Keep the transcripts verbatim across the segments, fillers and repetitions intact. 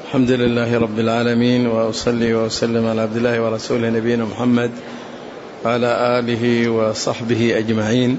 الحمد لله رب العالمين، وأصلي وأسلم على عبد الله ورسوله نبينا محمد وعلى آله وصحبه أجمعين.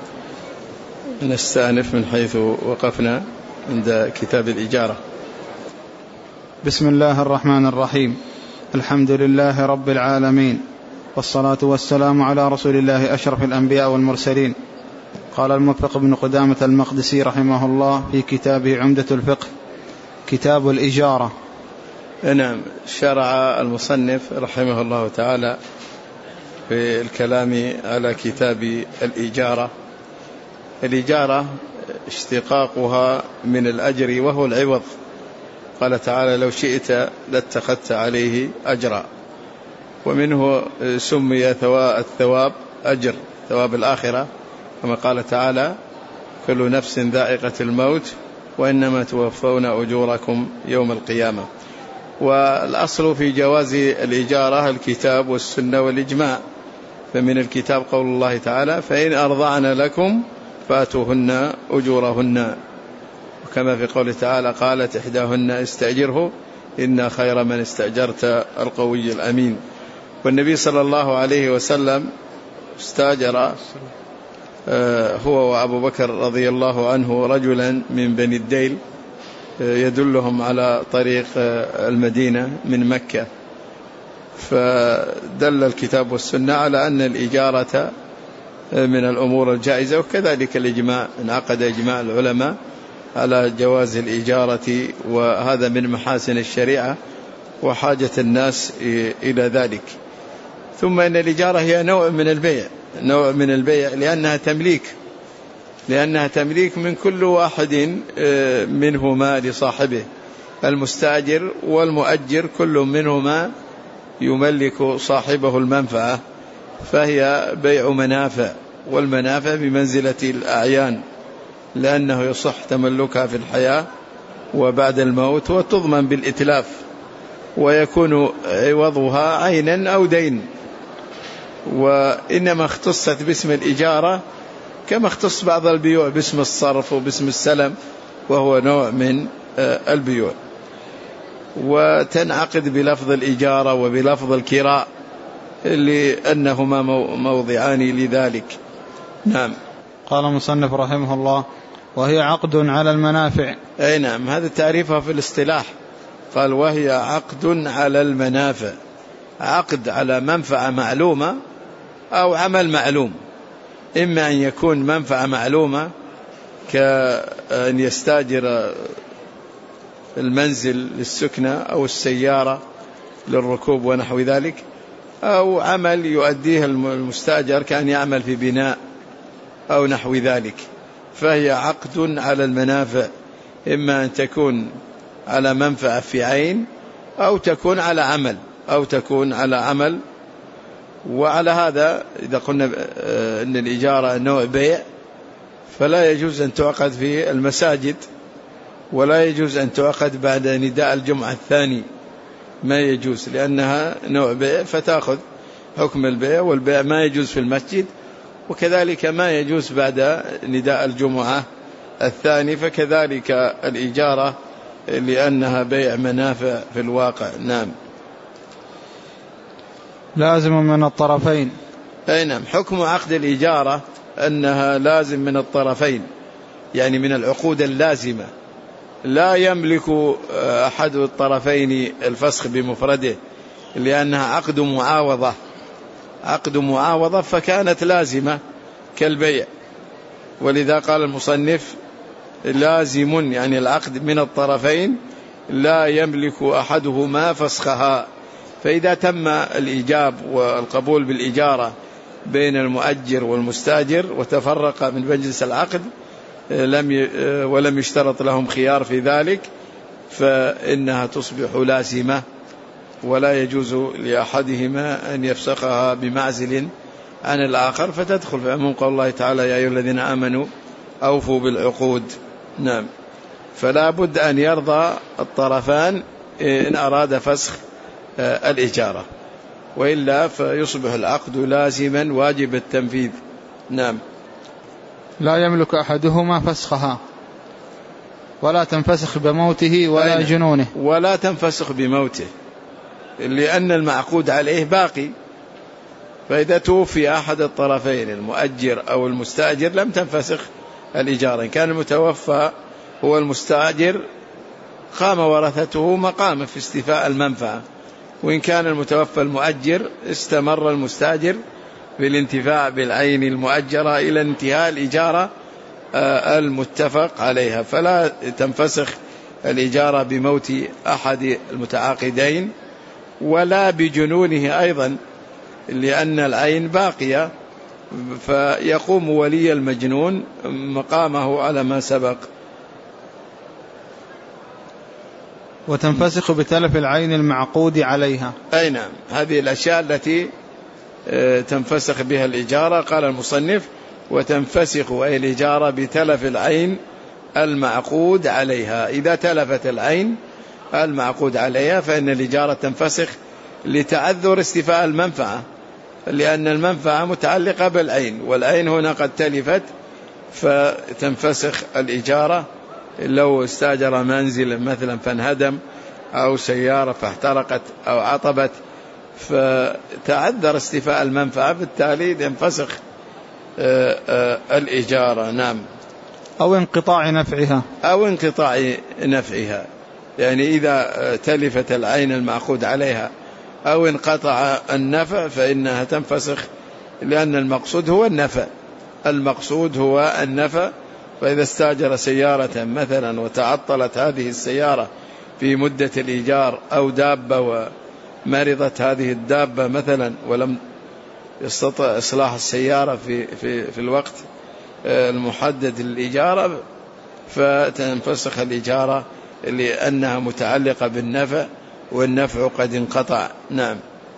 نستأنف من حيث وقفنا عند كتاب الإجارة. بسم الله الرحمن الرحيم. الحمد لله رب العالمين، والصلاة والسلام على رسول الله أشرف الأنبياء والمرسلين. قال الموفق بن قدامة المقدسي رحمه الله في كتابه عمدة الفقه كتاب الإجارة. نعم، شرع المصنف رحمه الله تعالى في الكلام على كتاب الإجارة. الإجارة اشتقاقها من الأجر وهو العوض. قال تعالى: لو شئت لاتخذت عليه أجرا. ومنه سمي الثواب أجر، ثواب الآخرة، كما قال تعالى: كل نفس ذائقة الموت وإنما توفون أجوركم يوم القيامة. والأصل في جواز الإجارة الكتاب والسنة والإجماع. فمن الكتاب قول الله تعالى: فإن أرضعن لكم فآتوهن أجورهن. وكما في قول تعالى: قالت إحداهن استأجره إن خير من استأجرت القوي الأمين. والنبي صلى الله عليه وسلم استأجر هو وأبو بكر رضي الله عنه رجلا من بني الديل يدلهم على طريق المدينة من مكة. فدل الكتاب والسنة على أن الإجارة من الأمور الجائزة، وكذلك الإجماع، انعقد إجماع العلماء على جواز الإجارة، وهذا من محاسن الشريعة وحاجة الناس إلى ذلك. ثم إن الإجارة هي نوع من البيع، نوع من البيع لأنها تمليك، لأنها تمليك من كل واحد منهما لصاحبه. المستأجر والمؤجر كل منهما يملك صاحبه المنفعة، فهي بيع منافع، والمنافع بمنزلة الأعيان، لأنه يصح تملكها في الحياة وبعد الموت، وتضمن بالإتلاف، ويكون عوضها عينا أو دين. وإنما اختصت باسم الإجارة كما اختص بعض البيوع باسم الصرف وباسم السلم، وهو نوع من البيوع. وتنعقد بلفظ الإجارة وبلفظ الكراء لأنهما موضعان لذلك. نعم. قال المصنف رحمه الله: وهي عقد على المنافع. أي نعم، هذا تعريفها في الاصطلاح. قال: وهي عقد على المنافع، عقد على منفعة معلومة أو عمل معلوم. إما أن يكون منفعة معلومة كأن يستاجر المنزل للسكنة أو السيارة للركوب ونحو ذلك، أو عمل يؤديه المستاجر كأن يعمل في بناء أو نحو ذلك. فهي عقد على المنافع، إما أن تكون على منفعة في عين، أو تكون على عمل أو تكون على عمل. وعلى هذا إذا قلنا أن الإجارة نوع بيع، فلا يجوز أن تعقد في المساجد، ولا يجوز أن تعقد بعد نداء الجمعة الثاني، ما يجوز، لأنها نوع بيع فتأخذ حكم البيع، والبيع ما يجوز في المسجد، وكذلك ما يجوز بعد نداء الجمعة الثاني، فكذلك الإجارة لأنها بيع منافع في الواقع. نعم. لازم من الطرفين. أي نعم، حكم عقد الإجارة أنها لازم من الطرفين، يعني من العقود اللازمة. لا يملك أحد الطرفين الفسخ بمفرده، لأنها عقد معاوضة، عقد معاوضة فكانت لازمة كالبيع. ولذا قال المصنف: لازم، يعني العقد من الطرفين لا يملك أحدهما فسخها. فإذا تم الإيجاب والقبول بالإجارة بين المؤجر والمستاجر وتفرق من مجلس العقد لم ولم يشترط لهم خيار في ذلك، فإنها تصبح لازمة، ولا يجوز لأحدهما أن يفسخها بمعزل عن الآخر، فتدخل في عموم قول الله تعالى: يا أيها الذين آمنوا أوفوا بالعقود. نعم. فلا بد أن يرضى الطرفان إن أراد فسخ الإجارة، وإلا فيصبح العقد لازما واجب التنفيذ. نعم. لا يملك أحدهما فسخها. ولا تنفسخ بموته ولا جنونه. ولا تنفسخ بموته لأن المعقود عليه باقي، فإذا توفي أحد الطرفين المؤجر أو المستأجر لم تنفسخ الإجارة. إن كان المتوفى هو المستأجر قام ورثته مقامه في استيفاء المنفعة، وإن كان المتوفى المؤجر استمر المستأجر بالانتفاع بالعين المؤجرة إلى انتهاء الإجارة المتفق عليها. فلا تنفسخ الإجارة بموت أحد المتعاقدين ولا بجنونه أيضا، لأن العين باقية، فيقوم ولي المجنون مقامه على ما سبق. وتنفسخ بتلف العين المعقود عليها. أي نعم، هذه الأشياء التي تنفسخ بها الإجارة. قال المصنف وتنفسخ أي الإجارة بتلف العين المعقود عليها. إذا تلفت العين المعقود عليها فإن الإجارة تنفسخ لتعذر استيفاء المنفعة، لأن المنفعة متعلقة بالعين، والعين هنا قد تلفت فتنفسخ الإجارة. لو استاجر منزل مثلا فانهدم، أو سيارة فاحترقت أو عطبت، فتعذر استيفاء المنفعة، بالتالي تنفسخ الإجارة. نعم. أو انقطاع نفعها. أو انقطاع نفعها، يعني إذا تلفت العين المعقود عليها أو انقطع النفع فإنها تنفسخ، لأن المقصود هو النفع، المقصود هو النفع. فإذا استاجر سيارة مثلا وتعطلت هذه السيارة في مدة الإيجار، أو دابة ومرضت هذه الدابة مثلا ولم يستطع إصلاح السيارة في, في, في الوقت المحدد للإجارة، فتنفسخ الإجارة لأنها متعلقة بالنفع، والنفع قد انقطع. نعم.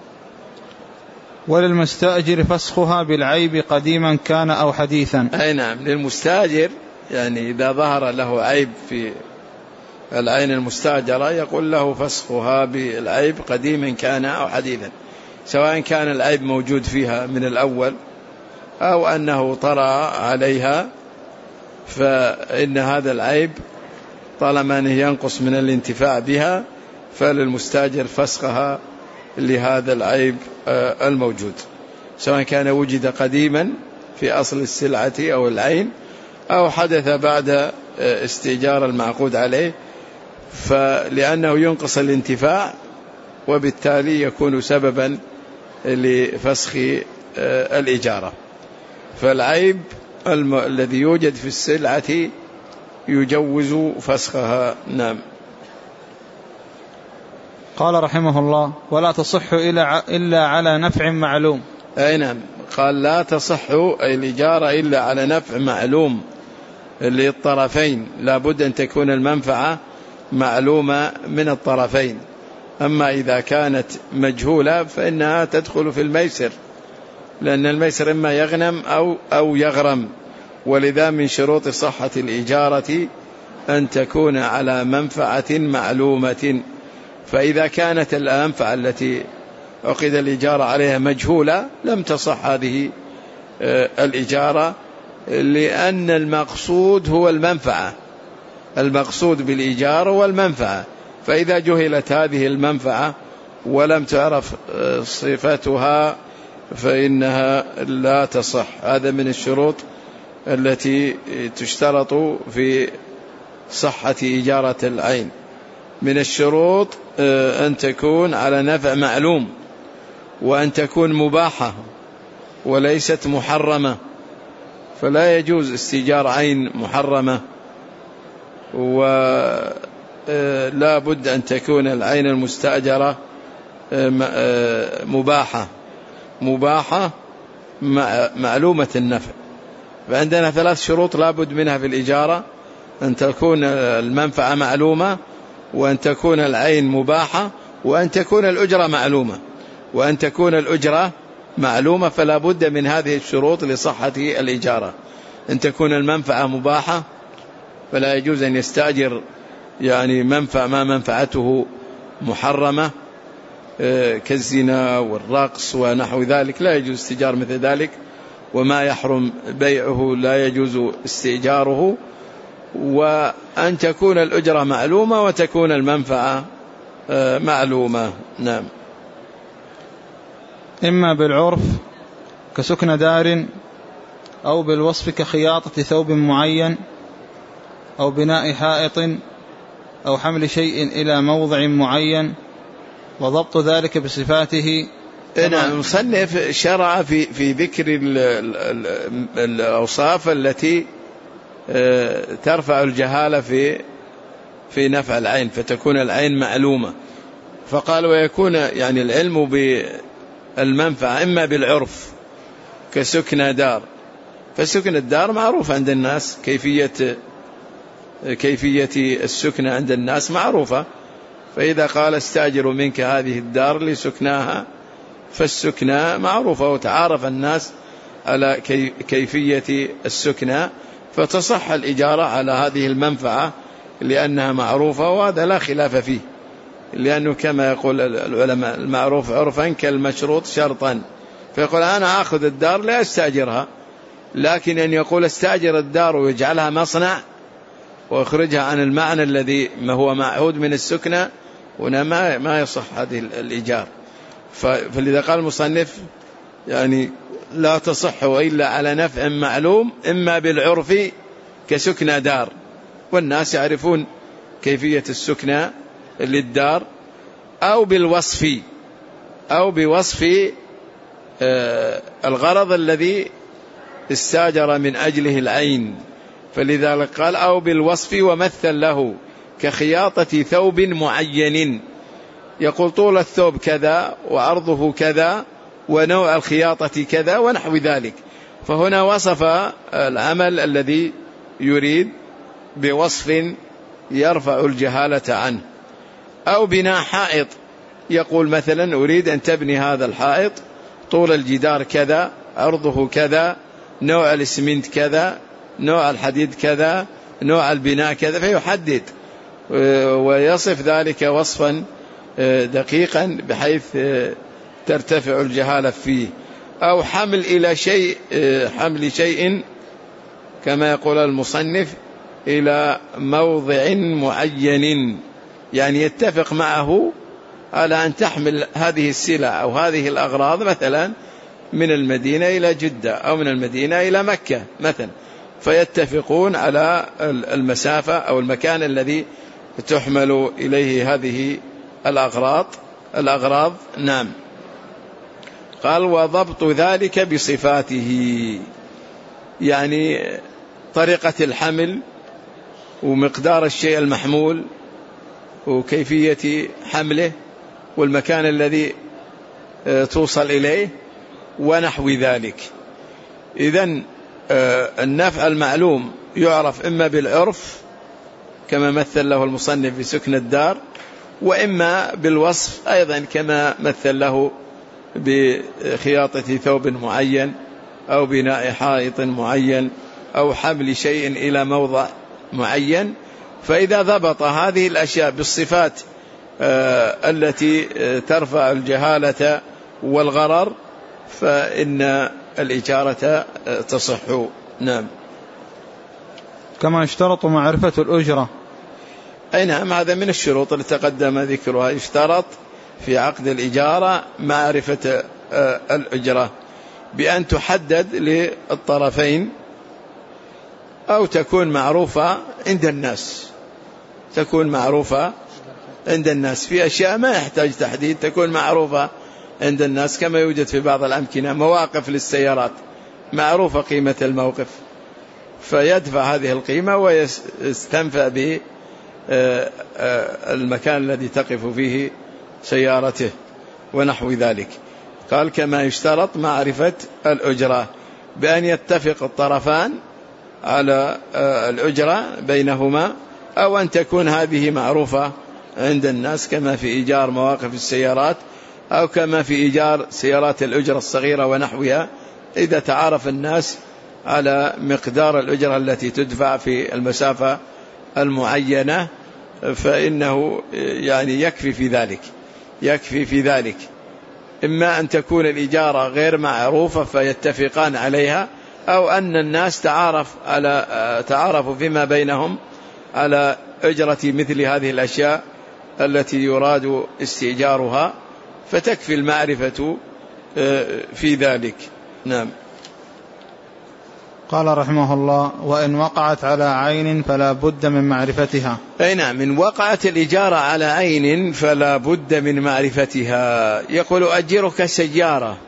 وللمستأجر فسخها بالعيب قديما كان أو حديثا. أي نعم، للمستأجر يعني إذا ظهر له عيب في العين المستأجرة يقول له فسخها بالعيب قديما كان أو حديثا، سواء كان العيب موجود فيها من الأول أو أنه طرأ عليها، فإن هذا العيب طالما أنه ينقص من الانتفاع بها فللمستأجر فسخها لهذا العيب الموجود، سواء كان وجد قديما في أصل السلعة أو العين، أو حدث بعد استئجار المعقود عليه، فلأنه ينقص الانتفاع وبالتالي يكون سببا لفسخ الإجارة. فالعيب الم... الذي يوجد في السلعة يجوز فسخها. نعم. قال رحمه الله ولا تصح إلا على نفع معلوم. أي نعم، قال لا تصح أي الإجارة إلا على نفع معلوم للطرفين، لا بد أن تكون المنفعة معلومة من الطرفين. أما إذا كانت مجهولة فإنها تدخل في الميسر، لأن الميسر إما يغنم أو, أو يغرم، ولذا من شروط صحة الإجارة أن تكون على منفعة معلومة. فإذا كانت المنفعة التي عقد الإجارة عليها مجهولة لم تصح هذه الإجارة، لأن المقصود هو المنفعة، المقصود بالإجارة والمنفعة. فإذا جهلت هذه المنفعة ولم تعرف صفتها فإنها لا تصح. هذا من الشروط التي تشترط في صحة إجارة العين. من الشروط أن تكون على نفع معلوم، وأن تكون مباحة وليست محرمة، فلا يجوز استئجار عين محرمة، ولا بد أن تكون العين المستأجرة مباحة مباحة معلومة النفع. فعندنا ثلاث شروط لا بد منها في الإجارة: أن تكون المنفعة معلومة، وأن تكون العين مباحة، وأن تكون الأجرة معلومة. وأن تكون الأجرة معلومة فلا بد من هذه الشروط لصحة الإجارة: أن تكون المنفعة مباحة، فلا يجوز أن يستأجر يعني منفع ما منفعته محرمة كالزنا والرقص ونحو ذلك، لا يجوز استئجار مثل ذلك. وما يحرم بيعه لا يجوز استئجاره. وأن تكون الأجرة معلومة وتكون المنفعة معلومة. نعم. إما بالعرف كسكن دار، أو بالوصف كخياطة ثوب معين، أو بناء حائط، أو حمل شيء إلى موضع معين، وضبط ذلك بصفاته. نعم. المصنف شرع في في ذكر الأوصاف التي ترفع الجهالة في في نفع العين، فتكون العين معلومة. فقال ويكون يعني العلم بالمنفعة إما بالعرف كسكن دار، فسكن الدار معروف عند الناس، كيفية كيفية السكن عند الناس معروفة، فإذا قال استأجر منك هذه الدار لسكناها فالسكنى معروفة وتعارف الناس على كيفية السكنى، فتصح الإجارة على هذه المنفعة لأنها معروفة، وهذا لا خلاف فيه، لأنه كما يقول العلماء المعروف عرفا كالمشروط شرطا، فيقول أنا أخذ الدار لا أستأجرها، لكن أن يقول استأجر الدار ويجعلها مصنع ويخرجها عن المعنى الذي ما هو معهود من السكنة هنا ما ما يصح هذه الإيجار. فلذا قال المصنف يعني لا تصح إلا على نفع معلوم، إما بالعرف كسكن دار، والناس يعرفون كيفية السكنة للدار، أو بالوصف أو بوصف الغرض الذي استاجر من أجله العين، فلذلك قال أو بالوصف ومثل له كخياطة ثوب معين، يقول طول الثوب كذا وعرضه كذا ونوع الخياطة كذا ونحو ذلك، فهنا وصف العمل الذي يريد بوصف يرفع الجهالة عنه. أو بناء حائط، يقول مثلا أريد أن تبني هذا الحائط طول الجدار كذا، عرضه كذا، نوع الإسمنت كذا، نوع الحديد كذا، نوع البناء كذا، فيحدد ويصف ذلك وصفا دقيقا بحيث ترتفع الجهالة فيه. أو حمل إلى شيء حمل شيء كما يقول المصنف إلى موضع معين، يعني يتفق معه على أن تحمل هذه السلع أو هذه الأغراض مثلا من المدينة إلى جدة أو من المدينة إلى مكة مثلا، فيتفقون على المسافة أو المكان الذي تحمل إليه هذه الأغراض الأغراض نعم. قال وضبط ذلك بصفاته، يعني طريقة الحمل ومقدار الشيء المحمول وكيفية حمله والمكان الذي توصل إليه ونحو ذلك. إذن النفع المعلوم يعرف إما بالعرف كما مثل له المصنف بسكن الدار، وإما بالوصف أيضا كما مثل له بخياطة ثوب معين أو بناء حائط معين أو حمل شيء إلى موضع معين. فإذا ضبط هذه الأشياء بالصفات التي ترفع الجهالة والغرر فإن الإجارة تصح. نعم. كما يشترط معرفة الأجرة. أي نعم، هذا من الشروط اللي تقدم ذكرها، يشترط في عقد الإجارة معرفة الأجرة بأن تحدد للطرفين أو تكون معروفة عند الناس، تكون معروفة عند الناس في أشياء ما يحتاج تحديد، تكون معروفة عند الناس كما يوجد في بعض الأمكنة مواقف للسيارات معروفة قيمة الموقف، فيدفع هذه القيمة ويستنفع به المكان الذي تقف فيه سيارته ونحو ذلك. قال كما يشترط معرفة الأجرة بأن يتفق الطرفان على الأجرة بينهما، أو أن تكون هذه معروفة عند الناس كما في إيجار مواقف السيارات أو كما في إيجار سيارات الأجرة الصغيرة ونحوها. إذا تعارف الناس على مقدار الأجرة التي تدفع في المسافة المعينة فإنه يعني يكفي في ذلك يكفي في ذلك إما أن تكون الإجارة غير معروفة فيتفقان عليها، أو أن الناس تعارف على تعارفوا فيما بينهم على أجرة مثل هذه الأشياء التي يراد استئجارها، فتكفي المعرفة في ذلك. نعم. قال رحمه الله: وإن وقعت على عين فلا بد من معرفتها. أي نعم، من وقعت الإجارة على عين فلا بد من معرفتها. يقول أجرك سيارة،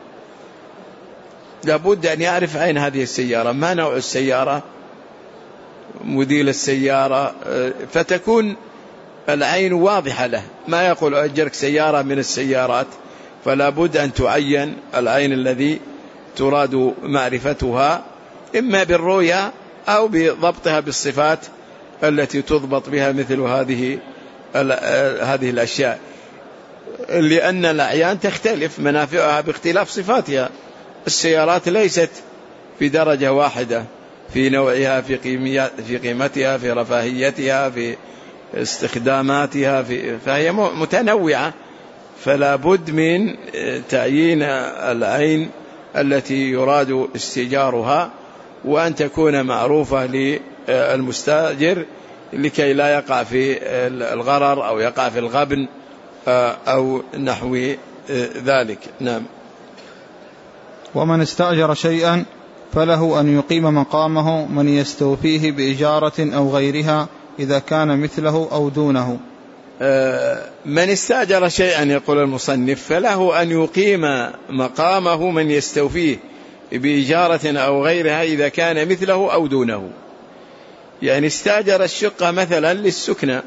لابد أن يعرف عين هذه السيارة، ما نوع السيارة، موديل السيارة، فتكون العين واضحة له. ما يقول أجرك سيارة من السيارات، فلا بد أن تعين العين الذي تراد معرفتها، إما بالرؤية أو بضبطها بالصفات التي تضبط بها مثل هذه هذه الأشياء، لأن الأعيان تختلف منافعها باختلاف صفاتها. السيارات ليست في درجة واحدة في نوعها، في في قيمتها، في رفاهيتها، في استخداماتها، في فهي متنوعة، فلا بد من تعيين العين التي يراد استئجارها، وأن تكون معروفة للمستأجر لكي لا يقع في الغرر أو يقع في الغبن أو نحو ذلك. نعم. ومن استأجر شيئا فله أن يقيم مقامه من يستوفيه بإجارة أو غيرها إذا كان مثله أو دونه. من استأجر شيئا، يقول المصنف، فله أن يقيم مقامه من يستوفيه بإجارة أو غيرها إذا كان مثله أو دونه. يعني استأجر الشقة مثلا للسكنة،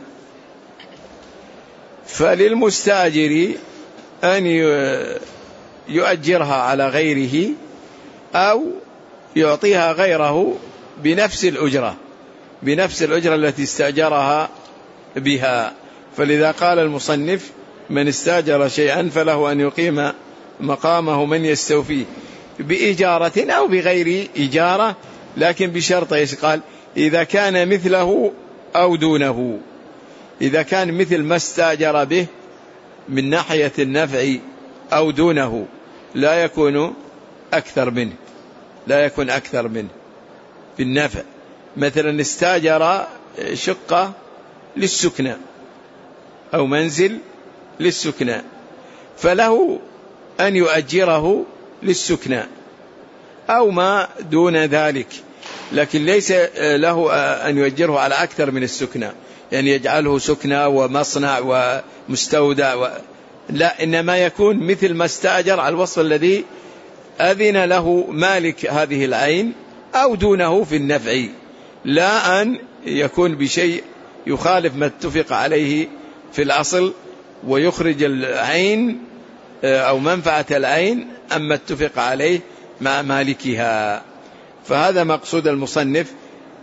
فللمستأجر أن يؤجرها على غيره أو يعطيها غيره بنفس الأجرة بنفس الأجرة التي استأجرها بها. فلذا قال المصنف: من استأجر شيئا فله أن يقيم مقامه من يستوفيه بإجارة أو بغير إجارة، لكن بشرط إيش؟ قال: إذا كان مثله أو دونه. إذا كان مثل ما استأجر به من ناحية النفع أو دونه، لا يكون أكثر منه لا يكون أكثر منه بالنفع. مثلا استأجر شقة للسكنة أو منزل للسكنة، فله أن يؤجره للسكنة أو ما دون ذلك، لكن ليس له أن يؤجره على أكثر من السكنة، يعني يجعله سكنة ومصنع ومستودع و... لا، إنما يكون مثل ما استأجر على الوصف الذي أذن له مالك هذه العين أو دونه في النفع، لا أن يكون بشيء يخالف ما اتفق عليه في الأصل ويخرج العين أو منفعة العين أما اتفق عليه مع مالكها. فهذا مقصود المصنف.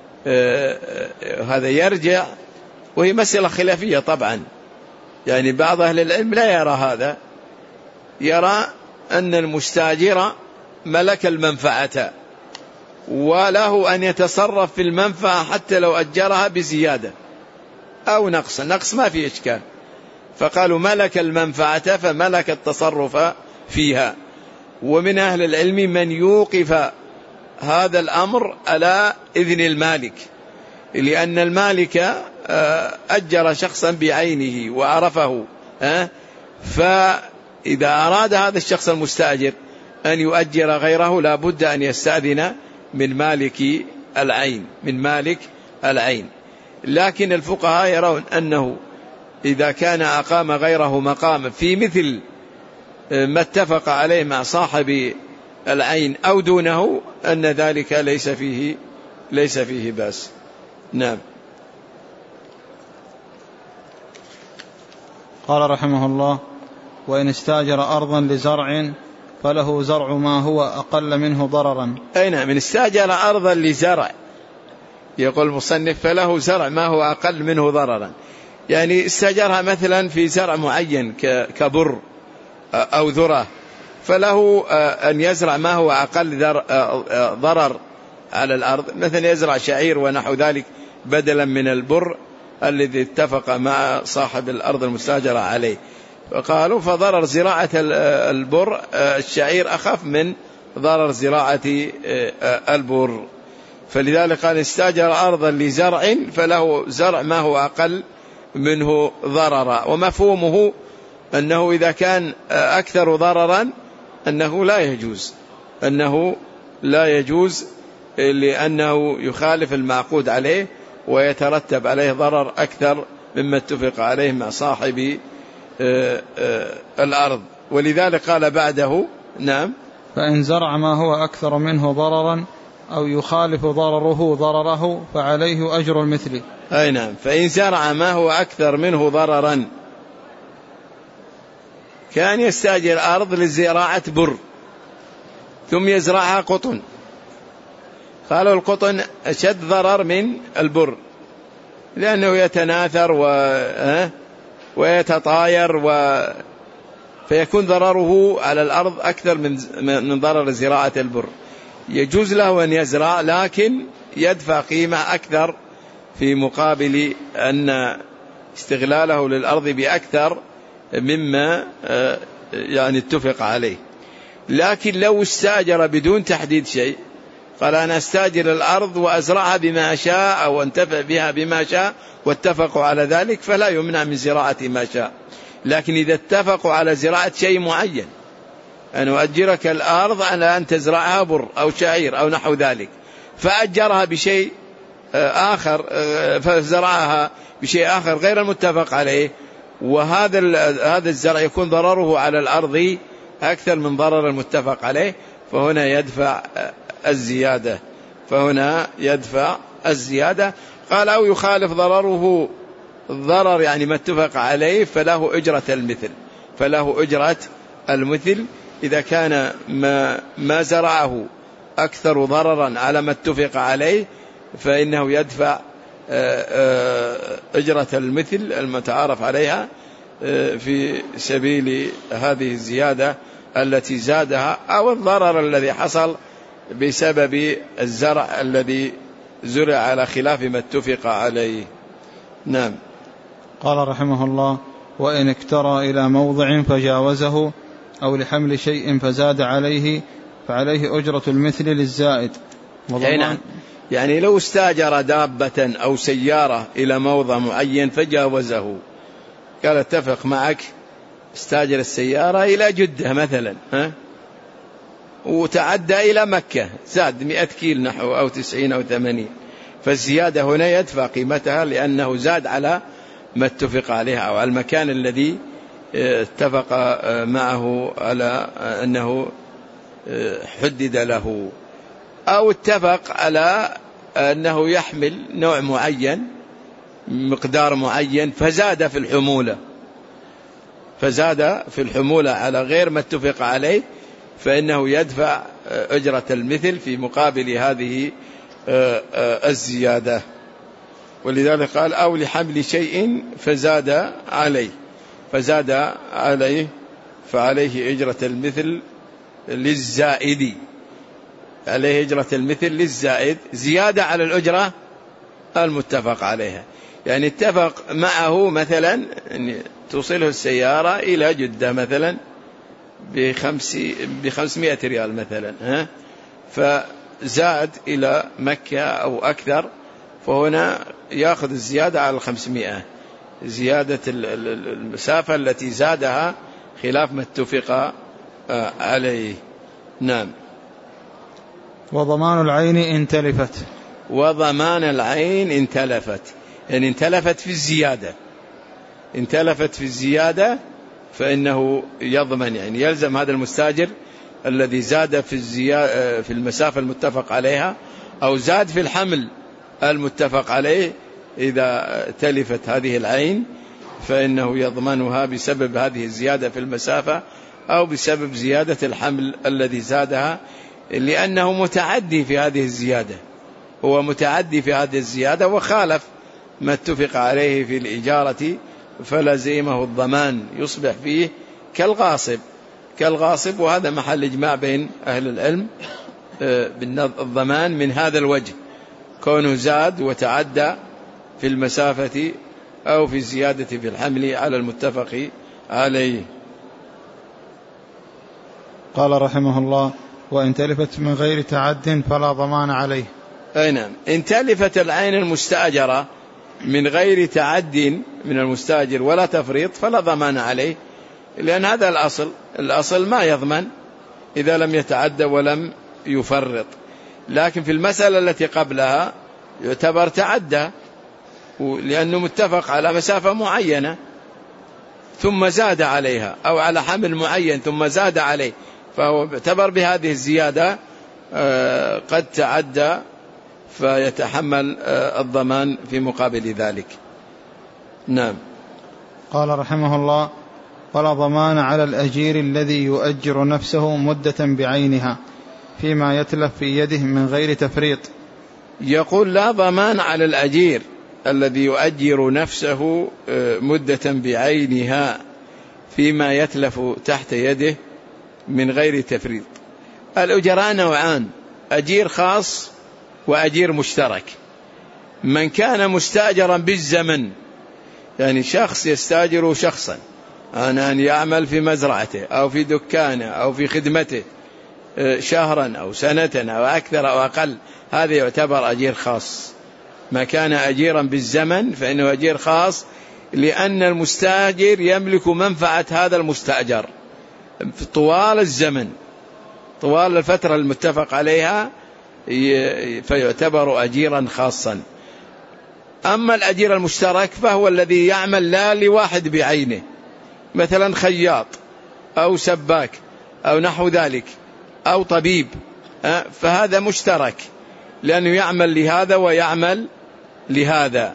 هذا يرجع، وهي مسألة خلافية طبعا، يعني بعض أهل العلم لا يرى هذا، يرى أن المستاجر ملك المنفعة وله أن يتصرف في المنفعة حتى لو أجرها بزيادة أو نقص نقص ما في إشكال، فقالوا ملك المنفعة فملك التصرف فيها. ومن أهل العلم من يوقف هذا الأمر على إذن المالك، لأن المالك أجر شخصا بعينه وعرفه، فإذا أراد هذا الشخص المستأجر أن يؤجر غيره لا بد أن يستأذن من مالك العين من مالك العين. لكن الفقهاء يرون أنه إذا كان أقام غيره مقام في مثل ما اتفق عليه مع صاحب العين أو دونه أن ذلك ليس فيه ليس فيه بأس. نعم. قال رحمه الله: وإن استأجر أرضا لزرع فله زرع ما هو أقل منه ضررا. أي نعم، من استأجر أرضا لزرع، يقول المصنف فله زرع ما هو أقل منه ضررا، يعني استأجرها مثلا في زرع معين كبر أو ذرة، فله أن يزرع ما هو أقل ضرر على الأرض، مثلا يزرع شعير ونحو ذلك بدلا من البر الذي اتفق مع صاحب الأرض المستأجرة عليه. فقالوا فضرر زراعة البر الشعير أخف من ضرر زراعة البر. فلذلك قال استاجر أرضا لزرع فله زرع ما هو أقل منه ضررا. ومفهومه أنه إذا كان أكثر ضررا أنه لا يجوز أنه لا يجوز لأنه يخالف المعقود عليه ويترتب عليه ضرر أكثر مما اتفق عليه مع صاحب الأرض. ولذلك قال بعده نعم فإن زرع ما هو أكثر منه ضررا أو يخالف ضرره ضرره فعليه أجر المثل. أي نعم. فإن زرع ما هو أكثر منه ضررا، كان يستأجر أرض لزراعة بر ثم يزرعها قطن، قالوا القطن أشد ضرر من البر لأنه يتناثر و... ويتطاير و... فيكون ضرره على الأرض أكثر من من ضرر زراعة البر. يجوز له أن يزرع لكن يدفع قيمة أكثر في مقابل أن استغلاله للأرض بأكثر مما يعني اتفق عليه. لكن لو استاجر بدون تحديد شيء، قال أنا استاجر الأرض وأزرعها بما شاء أو انتفع بها بما شاء واتفقوا على ذلك، فلا يمنع من زراعة ما شاء. لكن إذا اتفقوا على زراعة شيء معين، أن أؤجرك الأرض على أن تزرعها بر أو شعير أو نحو ذلك، فأجرها بشيء آخر فزرعها بشيء آخر غير المتفق عليه، وهذا هذا الزرع يكون ضرره على الأرض أكثر من ضرر المتفق عليه، فهنا يدفع الزيادة فهنا يدفع الزيادة. قال أو يخالف ضرره ضرر يعني ما اتفق عليه فله أجرة المثل فله أجرة المثل إذا كان ما, ما زرعه أكثر ضررا على ما اتفق عليه فإنه يدفع أجرة المثل المتعارف عليها في سبيل هذه الزيادة التي زادها أو الضرر الذي حصل بسبب الزرع الذي زرع على خلاف ما اتفق عليه. نعم. قال رحمه الله وإن اكترى إلى موضع فجاوزه أو لحمل شيء فزاد عليه فعليه أجرة المثل للزائد. نعم. يعني لو استاجر دابة أو سيارة إلى موضع معين فجاوزه، قال اتفق معك استاجر السيارة إلى جدة مثلا ها وتعدى إلى مكة زاد مئة كيل نحو أو تسعين أو ثمانين، فالزيادة هنا يدفع قيمتها لأنه زاد على ما اتفق عليها أو على المكان الذي اتفق معه على أنه حدد له، أو اتفق على أنه يحمل نوع معين مقدار معين فزاد في الحمولة فزاد في الحمولة على غير ما اتفق عليه، فإنه يدفع أجرة المثل في مقابل هذه الزيادة. ولذلك قال أو لحمل شيء فزاد عليه فزاد عليه فعليه أجرة المثل للزائد عليه أجرة المثل للزائد زيادة على الأجرة المتفق عليها. يعني اتفق معه مثلا أن توصله السيارة إلى جدة مثلا بخمس بخمسمائة ريال مثلا ها فزاد إلى مكة أو أكثر، فهنا يأخذ الزيادة على الخمسمائة زيادة المسافة التي زادها خلاف ما اتفق عليه. نعم. وضمان العين إن تلفت وضمان العين إن تلفت يعني إن تلفت في الزيادة إن تلفت في الزيادة فإنه يضمن، يعني يلزم هذا المستاجر الذي زاد في الزيادة في المسافة المتفق عليها أو زاد في الحمل المتفق عليه، إذا تلفت هذه العين فإنه يضمنها بسبب هذه الزيادة في المسافة أو بسبب زيادة الحمل الذي زادها، لأنه متعدي في هذه الزيادة هو متعدي في هذه الزيادة وخالف ما اتفق عليه في الإجارة، فلزمه الضمان يصبح فيه كالغاصب كالغاصب وهذا محل إجماع بين أهل العلم بالضمان من هذا الوجه، كونه زاد وتعدى في المسافة أو في الزيادة في الحمل على المتفق عليه. قال رحمه الله وإن تلفت من غير تعد فلا ضمان عليه. أي نعم، إن تلفت العين المستأجرة من غير تعد من المستأجر ولا تفريط فلا ضمان عليه، لأن هذا الأصل، الأصل ما يضمن إذا لم يتعد ولم يفرط. لكن في المسألة التي قبلها يعتبر تعدى، لأنه متفق على مسافة معينة ثم زاد عليها، أو على حمل معين ثم زاد عليه، فهو يعتبر بهذه الزيادة قد تعدى فيتحمل الضمان في مقابل ذلك. نعم. قال رحمه الله: ولا ضمان على الأجير الذي يؤجر نفسه مدة بعينها فيما يتلف في يده من غير تفريط. يقول: لا ضمان على الأجير الذي يؤجر نفسه مدة بعينها فيما يتلف تحت يده من غير تفريط. الأجراء نوعان: أجير خاص وأجير مشترك. من كان مستأجرا بالزمن، يعني شخص يستأجر شخصا أن يعمل في مزرعته أو في دكانه أو في خدمته شهرا أو سنة أو أكثر أو أقل، هذا يعتبر أجير خاص. ما كان أجيرا بالزمن فإنه أجير خاص، لأن المستأجر يملك منفعة هذا المستأجر طوال الزمن، طوال الفترة المتفق عليها، فيعتبر أجيرا خاصا. أما الأجير المشترك فهو الذي يعمل لا لواحد بعينه، مثلا خياط أو سباك أو نحو ذلك أو طبيب، فهذا مشترك لأنه يعمل لهذا ويعمل لهذا.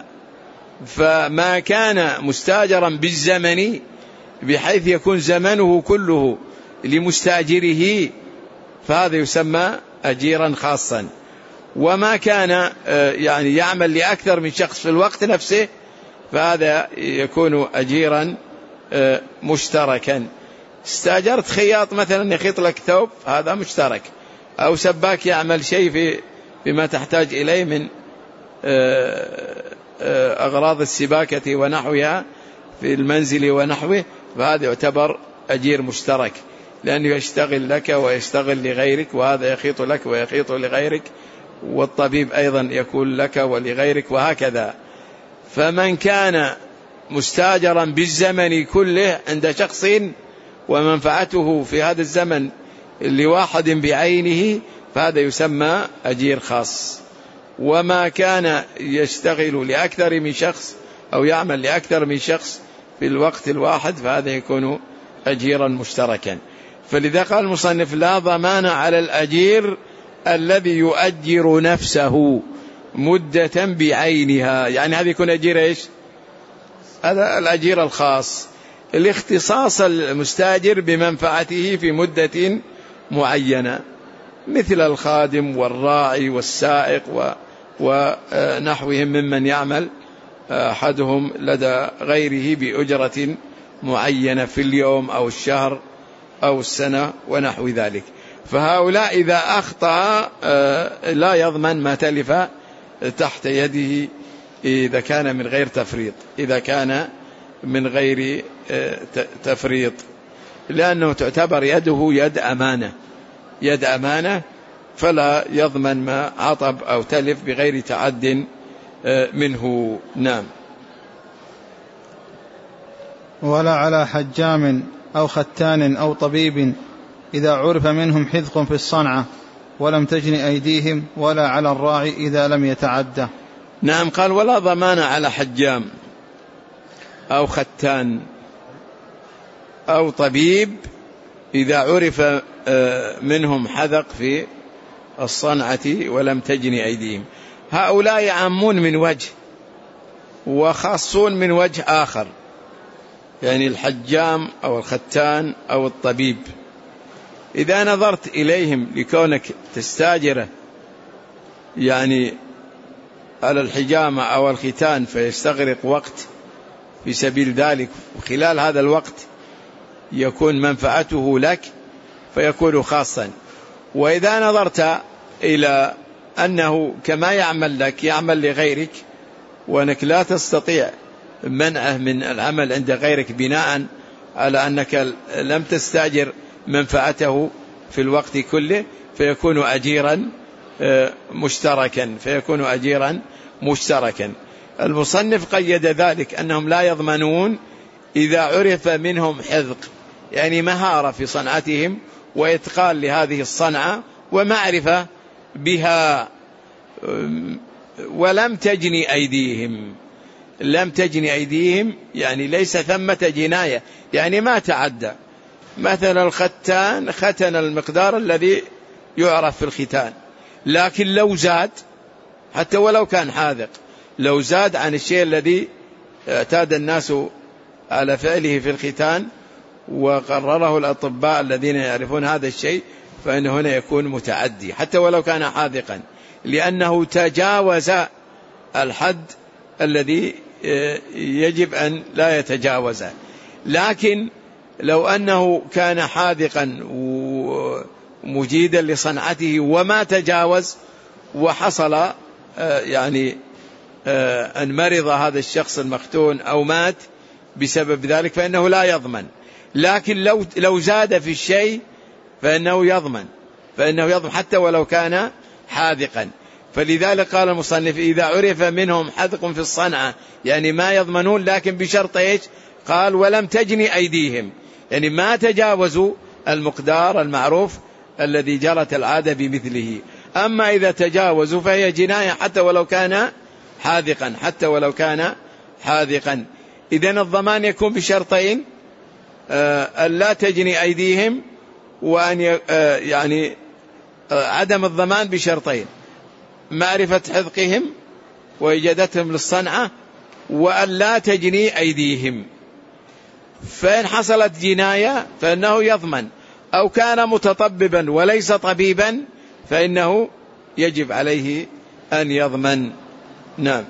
فما كان مستأجرا بالزمن بحيث يكون زمنه كله لمستأجره فهذا يسمى أجيرا خاصا. وما كان يعني يعمل لأكثر من شخص في الوقت نفسه فهذا يكون أجيرا مشتركا. استأجرت خياط مثلا يخيط لك ثوب، هذا مشترك، أو سباك يعمل شيء في بما تحتاج إليه من أغراض السباكة ونحوها في المنزل ونحوه، فهذا يعتبر أجير مشترك لأنه يشتغل لك ويشتغل لغيرك، وهذا يخيط لك ويخيط لغيرك، والطبيب أيضا يكون لك ولغيرك، وهكذا. فمن كان مستاجرا بالزمن كله عند شخص ومنفعته في هذا الزمن لواحد بعينه فهذا يسمى أجير خاص. وما كان يشتغل لأكثر من شخص أو يعمل لأكثر من شخص في الوقت الواحد فهذا يكون أجيرا مشتركا. فلذا قال المصنف: لا ضمان على الأجير الذي يؤجر نفسه مدة بعينها. يعني هذا يكون أجير إيش؟ هذا الأجير الخاص، الاختصاص المستاجر بمنفعته في مدة معينة، مثل الخادم والراعي والسائق ونحوهم ممن يعمل أحدهم لدى غيره بأجرة معينة في اليوم أو الشهر أو السنة ونحو ذلك. فهؤلاء إذا أخطأ لا يضمن ما تلف تحت يده إذا كان من غير تفريط، إذا كان من غير تفريط، لأنه تعتبر يده يد أمانة، يد أمانة، فلا يضمن ما عطب أو تلف بغير تعد منه. نعم. ولا على حجام أو ختان أو طبيب إذا عرف منهم حذق في الصنعة ولم تجن أيديهم، ولا على الراعي إذا لم يتعدى. نعم. قال: ولا ضمان على حجام أو ختان أو طبيب إذا عرف منهم حذق في الصنعة ولم تجن أيديهم. هؤلاء يعمون من وجه وخاصون من وجه آخر، يعني الحجام أو الختان أو الطبيب إذا نظرت إليهم لكونك تستاجره يعني على الحجامة أو الختان فيستغرق وقت في سبيل ذلك، وخلال هذا الوقت يكون منفعته لك فيكون خاصا. وإذا نظرت إلى أنه كما يعمل لك يعمل لغيرك وأنك لا تستطيع منعه من العمل عند غيرك بناء على أنك لم تستأجر منفعته في الوقت كله فيكون أجيرا مشتركا فيكون أجيرا مشتركا. المصنف قيد ذلك أنهم لا يضمنون إذا عرف منهم حذق، يعني مهارة في صنعتهم وإتقان لهذه الصنعة ومعرفة بها، ولم تجني أيديهم. لم تجني أيديهم يعني ليس ثمة جناية، يعني ما تعدى. مثلا الختان ختن المقدار الذي يعرف في الختان، لكن لو زاد حتى ولو كان حاذق، لو زاد عن الشيء الذي اعتاد الناس على فعله في الختان وقرره الأطباء الذين يعرفون هذا الشيء، فإن هنا يكون متعدي حتى ولو كان حاذقا، لأنه تجاوز الحد الذي يجب أن لا يتجاوزه. لكن لو أنه كان حاذقا ومجيدا لصنعته وما تجاوز وحصل يعني أن مرض هذا الشخص المختون أو مات بسبب ذلك فإنه لا يضمن. لكن لو لو زاد في الشيء فإنه يضمن فإنه يضمن حتى ولو كان حاذقا. فلذلك قال المصنف إذا عرف منهم حذق في الصنعة، يعني ما يضمنون، لكن بشرط إيش؟ قال ولم تجني أيديهم، يعني ما تجاوزوا المقدار المعروف الذي جرت العادة بمثله. أما إذا تجاوزوا فهي جناية حتى ولو كان حاذقا حتى ولو كان حاذقا. إذن الضمان يكون بشرطين: أن لا تجني أيديهم، وأن يعني عدم الضمان بشرطين: معرفة حذقهم وإجادتهم للصنعة، وأن لا تجني أيديهم. فإن حصلت جناية فإنه يضمن، أو كان متطببا وليس طبيبا فإنه يجب عليه أن يضمن. نعم.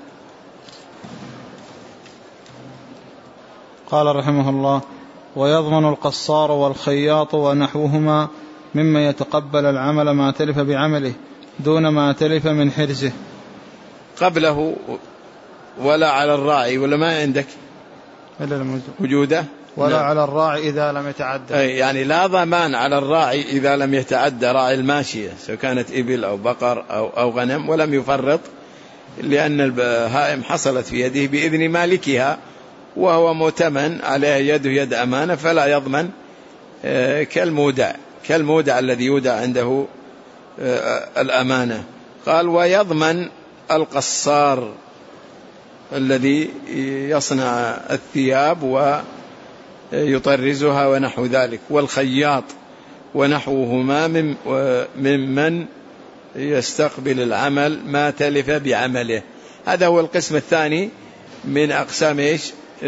قال رحمه الله: ويضمن القصار والخياط ونحوهما ممن يتقبل العمل ما تلف بعمله دون ما تلف من حرزه. قبله ولا على الراعي، ولا ما عندك وجوده؟ ولا نعم. على الراعي إذا لم يتعدى، يعني لا ضمان على الراعي إذا لم يتعدى، راعي الماشية سواء كانت إبل أو بقر أو, أو غنم، ولم يفرط، لأن البهائم حصلت في يده بإذن مالكها وهو مؤتمن عليه، يده يد أمانة، فلا يضمن كالمودع كالمودع الذي يودع عنده الأمانة. قال: ويضمن القصار الذي يصنع الثياب ويطرزها ونحو ذلك، والخياط ونحوهما ممن يستقبل العمل ما تلف بعمله. هذا هو القسم الثاني من أقسام إيش؟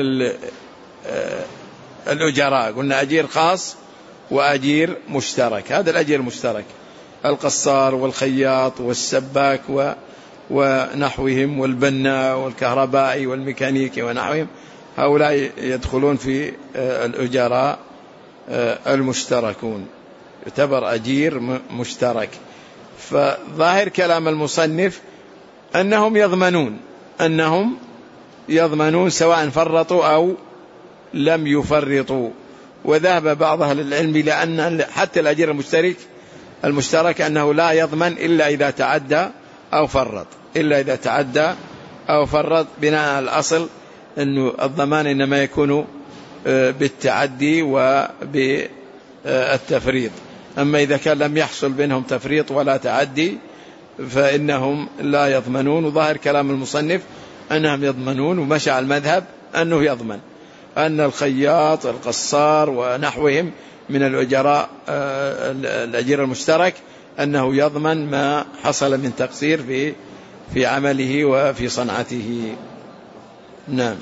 الأجراء. قلنا أجير خاص وأجير مشترك. هذا الأجير المشترك: القصار والخياط والسباك ونحوهم، والبناء والكهربائي والميكانيكي ونحوهم، هؤلاء يدخلون في الأجراء المشتركون، يعتبر أجير مشترك. فظاهر كلام المصنف أنهم يضمنون أنهم يضمنون سواء فرطوا أو لم يفرطوا. وذهب بعض أهل العلم إلى أن حتى الأجير المشترك المشترك أنه لا يضمن إلا إذا تعدى أو فرط إلا إذا تعدى أو فرط بناء على الأصل أنه الضمان إنما يكون بالتعدي وبالتفريط. أما إذا كان لم يحصل بينهم تفريط ولا تعدي فإنهم لا يضمنون. وظاهر كلام المصنف أنهم يضمنون، ومشى على المذهب أنه يضمن، أن الخياط القصار ونحوهم من الأجراء الأجير المشترك أنه يضمن ما حصل من تقصير في في عمله وفي صنعته. نعم.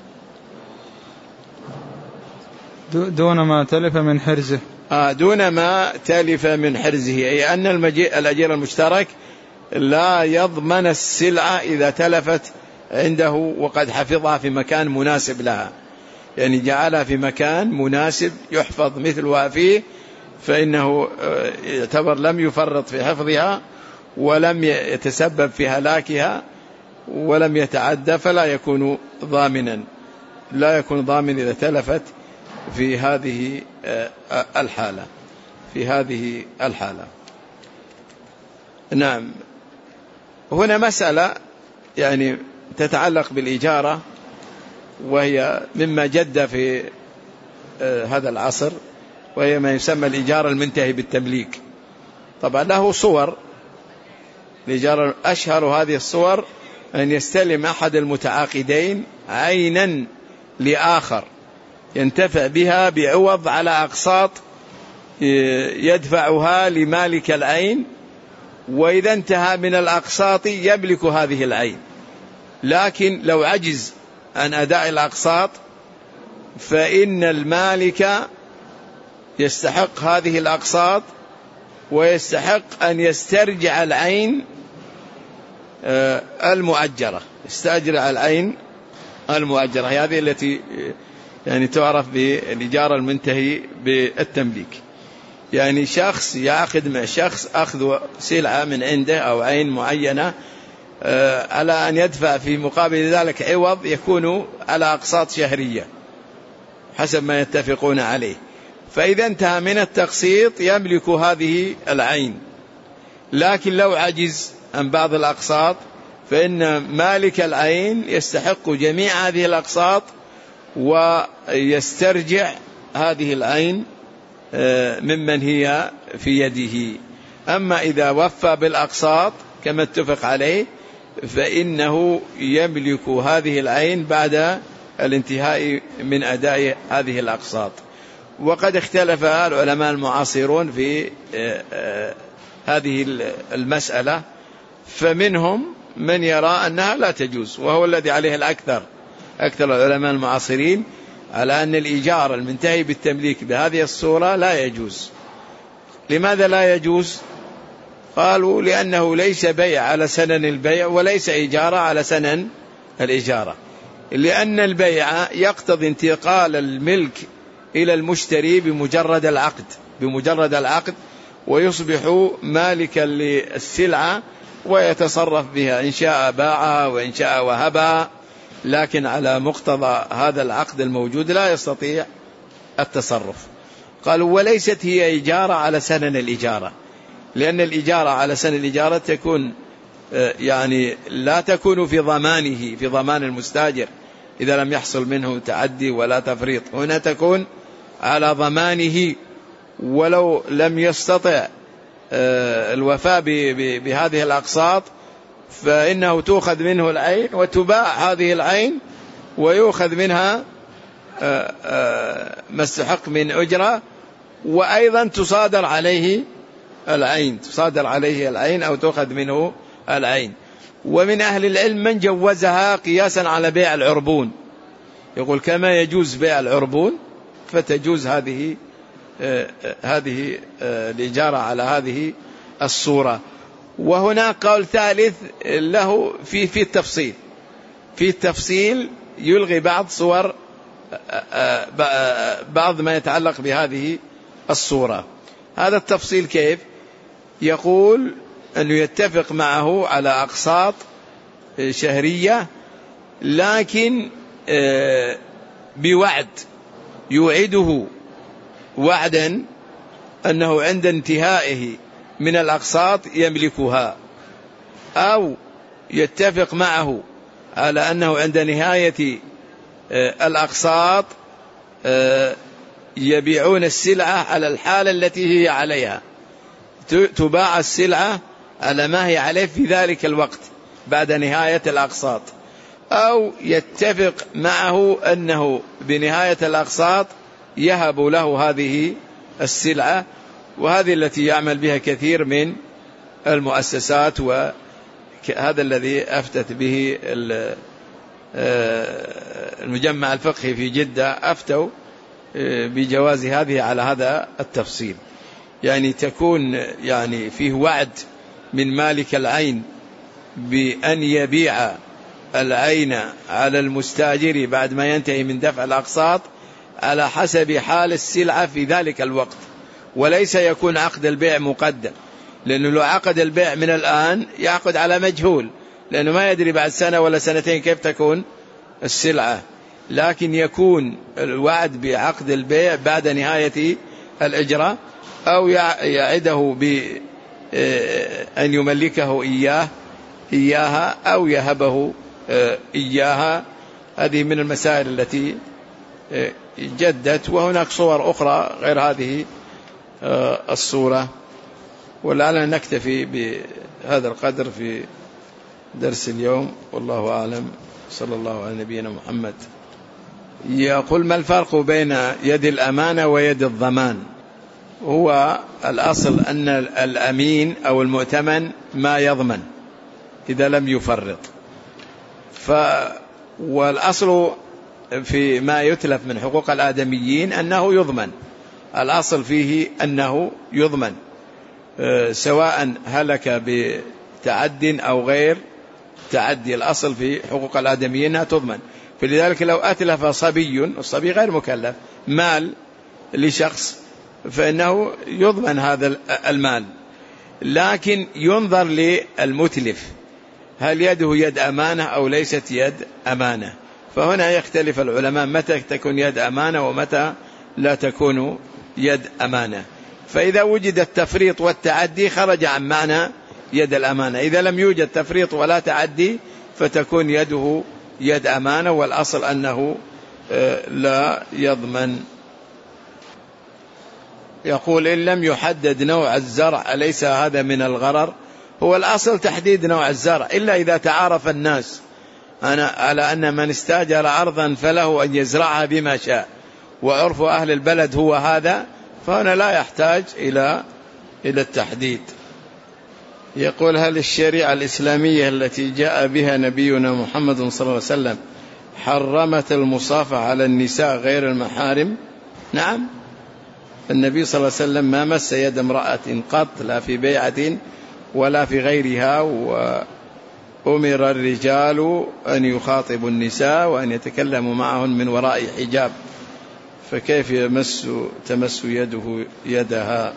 دون ما تلف من حرزه. آه دون ما تلف من حرزه، أي أن الأجير المشترك لا يضمن السلعة إذا تلفت عنده وقد حفظها في مكان مناسب لها، يعني جعلها في مكان مناسب يحفظ مثلها فيه، فإنه يعتبر لم يفرط في حفظها ولم يتسبب في هلاكها ولم يتعدى، فلا يكون ضامنا لا يكون ضامن إذا تلفت في هذه الحالة. في هذه الحالة. نعم. هنا مسألة يعني تتعلق بالإجارة، وهي مما جد في هذا العصر، وهي ما يسمى الإجارة المنتهي بالتمليك. طبعا له صور الإجارة، أشهر هذه الصور أن يستلم أحد المتعاقدين عينا لآخر ينتفع بها بعوض على أقساط يدفعها لمالك العين، وإذا انتهى من الأقساط يملك هذه العين. لكن لو عجز عن أداء الأقساط فإن المالك يستحق هذه الأقساط، ويستحق أن يسترجع العين المؤجرة، يستأجر العين المؤجرة. هذه التي يعني تعرف بالإجارة المنتهي بالتمليك. يعني شخص يعقد مع شخص أخذ سلعة من عنده أو عين معينة على أن يدفع في مقابل ذلك عوض يكون على أقساط شهرية حسب ما يتفقون عليه. فإذا انتهى من التقسيط يملك هذه العين. لكن لو عجز عن بعض الأقساط فإن مالك العين يستحق جميع هذه الأقساط ويسترجع هذه العين ممن هي في يده. أما إذا وفى بالأقساط كما اتفق عليه فإنه يملك هذه العين بعد الانتهاء من أداء هذه الأقساط. وقد اختلف العلماء المعاصرون في هذه المسألة، فمنهم من يرى أنها لا تجوز، وهو الذي عليه الأكثر أكثر العلماء المعاصرين على أن الإيجار المنتهي بالتمليك بهذه الصورة لا يجوز. لماذا لا يجوز؟ قالوا لأنه ليس بيع على سنن البيع، وليس إجارة على سنن الإجارة، لأن البيع يقتضي انتقال الملك إلى المشتري بمجرد العقد بمجرد العقد ويصبح مالكا للسلعة ويتصرف بها، إن شاء باعها وإن شاء وهبها، لكن على مقتضى هذا العقد الموجود لا يستطيع التصرف. قالوا وليست هي إجارة على سنن الإجارة، لأن الإجارة على سنن الإجارة تكون يعني لا تكون في ضمانه في ضمان المستاجر إذا لم يحصل منه تعدي ولا تفريط. هنا تكون على ضمانه، ولو لم يستطع الوفاء بهذه الأقساط فإنه تؤخذ منه العين وتباع هذه العين ويؤخذ منها ما استحق من أجرة، وأيضا تصادر عليه العين تصادر عليه العين أو تؤخذ منه العين. ومن أهل العلم من جوزها قياسا على بيع العربون، يقول كما يجوز بيع العربون فتجوز هذه هذه الإجارة على هذه الصورة. وهناك قول ثالث له في في التفصيل في التفصيل يلغي بعض صور بعض ما يتعلق بهذه الصورة. هذا التفصيل كيف؟ يقول أنه يتفق معه على أقساط شهرية، لكن بوعد يوعده وعدا أنه عند انتهائه من الأقساط يملكها، أو يتفق معه على أنه عند نهاية الأقساط يبيعون السلعة على الحالة التي هي عليها، تباع السلعة على ما هي عليه في ذلك الوقت بعد نهاية الأقساط، أو يتفق معه أنه بنهاية الأقساط يهب له هذه السلعة. وهذه التي يعمل بها كثير من المؤسسات، وهذا الذي أفتت به المجمع الفقهي في جدة، أفتوا بجواز هذه على هذا التفصيل. يعني تكون يعني فيه وعد من مالك العين بأن يبيع العين على المستاجر بعد ما ينتهي من دفع الأقساط على حسب حال السلعة في ذلك الوقت، وليس يكون عقد البيع مقدم، لأنه لو عقد البيع من الآن يعقد على مجهول، لأنه ما يدري بعد سنة ولا سنتين كيف تكون السلعة. لكن يكون الوعد بعقد البيع بعد نهاية الإجراء، أو يعده بأن يملكه إياه إياها أو يهبه إياها. هذه من المسائل التي جدت، وهناك صور أخرى غير هذه الصورة. ولعلنا نكتفي بهذا القدر في درس اليوم، والله أعلم. صلى الله على نبينا محمد. يقول: ما الفرق بين يد الأمانة ويد الضمان؟ هو الأصل أن الأمين أو المؤتمن ما يضمن إذا لم يفرط، ف والأصل في ما يتلف من حقوق الآدميين أنه يضمن، الأصل فيه أنه يضمن سواء هلك بتعد أو غير تعدي، الأصل في حقوق الآدميين أنها تضمن. فلذلك لو أتلف صبي، الصبي غير مكلف، مال لشخص فإنه يضمن هذا المال، لكن ينظر للمتلف هل يده يد أمانة أو ليست يد أمانة. فهنا يختلف العلماء متى تكون يد أمانة ومتى لا تكون يد أمانة. فإذا وجد التفريط والتعدي خرج عن معنى يد الأمانة، إذا لم يوجد تفريط ولا تعدي فتكون يده يد أمانة، والأصل أنه لا يضمن. يقول: إن لم يحدد نوع الزرع أليس هذا من الغرر؟ هو الأصل تحديد نوع الزرع، إلا إذا تعارف الناس أنا على أن من استاجر أرضا فله أن يزرعها بما شاء، وعرف أهل البلد هو هذا، فهنا لا يحتاج إلى إلى التحديد. يقول: هل الشريعة الإسلامية التي جاء بها نبينا محمد صلى الله عليه وسلم حرمت المصافحة على النساء غير المحارم؟ نعم، النبي صلى الله عليه وسلم ما مس يد امرأة قط، لا في بيعة ولا في غيرها، وأمر الرجال أن يخاطبوا النساء وأن يتكلموا معهن من وراء حجاب، فكيف يمس تمس يده يدها؟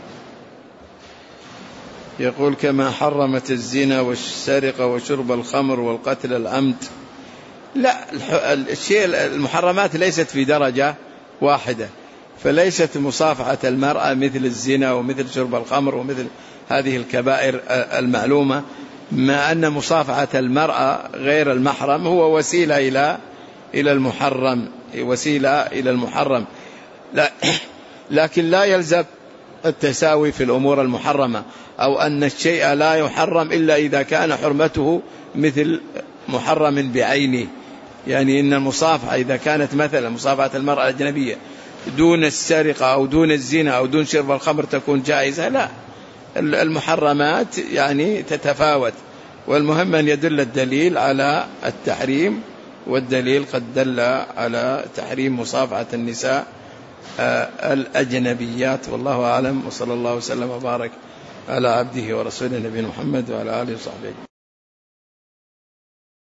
يقول: كما حرمت الزنا والسرقة وشرب الخمر والقتل العمد. لا، الشيء المحرمات ليست في درجة واحدة، فليست مصافحة المرأة مثل الزنا ومثل شرب الخمر ومثل هذه الكبائر المعلومة، ما أن مصافحة المرأة غير المحرم هو وسيلة إلى إلى المحرم، وسيلة إلى المحرم، لا لكن لا يلزم التساوي في الأمور المحرمة، أو أن الشيء لا يحرم إلا إذا كان حرمته مثل محرم بعينه. يعني إن المصافحة إذا كانت مثلا مصافحة المرأة الأجنبية دون السرقة أو دون الزنا أو دون شرب الخمر تكون جائزة، لا، المحرمات يعني تتفاوت، والمهم أن يدل الدليل على التحريم، والدليل قد دل على تحريم مصافحة النساء الأجنبيات. والله أعلم، وصلى الله وسلم وبارك على عبده ورسوله نبينا محمد وعلى آله وصحبه.